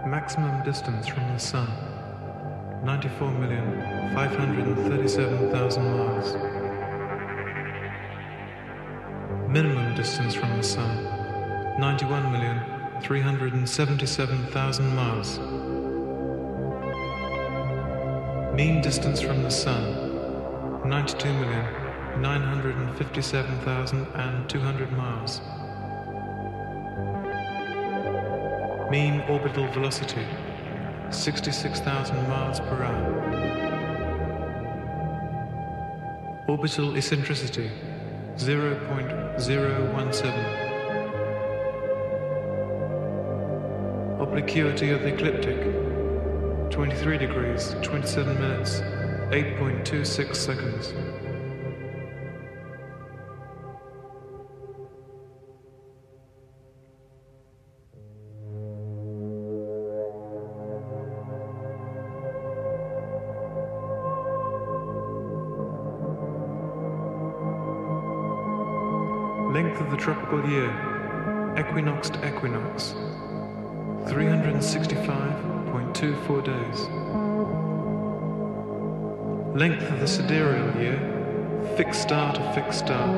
Maximum distance from the Sun, 94,537,000 miles. Minimum distance from the Sun, 91,377,000 miles. Mean distance from the Sun, 92,957,200 miles. Mean orbital velocity, 66,000 miles per hour. Orbital eccentricity, 0.017. Obliquity of the ecliptic, 23 degrees, 27 minutes, 8.26 seconds. Length of the tropical year, equinox to equinox, 365.24 days. Length of the sidereal year, fixed star to fixed star,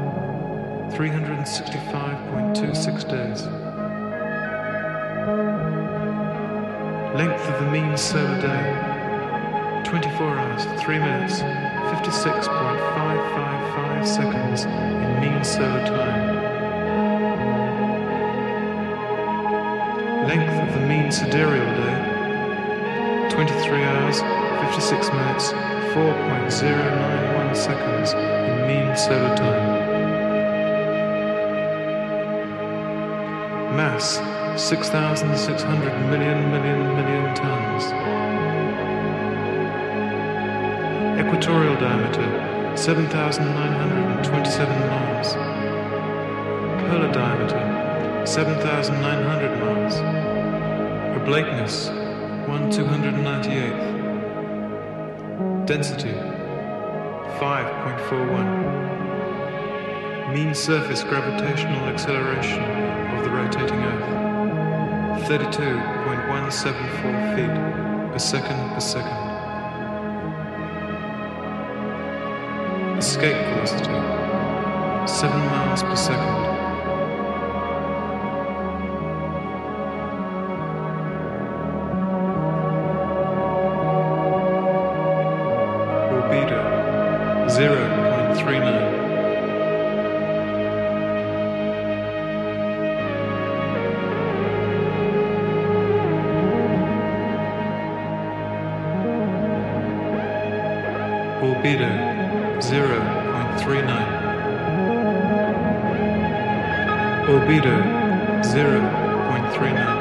365.26 days. Length of the mean solar day, 24 hours, 3 minutes, 56.555 seconds in mean solar time. Length of the mean sidereal day, 23 hours, 56 minutes, 4.091 seconds in mean solar time. Mass, 6,600 million tons. Equatorial diameter, 7,927 miles. Polar diameter, 7,900 miles. Oblateness, 1/298th. Density, 5.41. Mean surface gravitational acceleration of the rotating Earth, 32.174 feet per second. Escape velocity, 7 miles per second. Albedo, 0.39. Albedo, 0.39. Albedo, 0.39.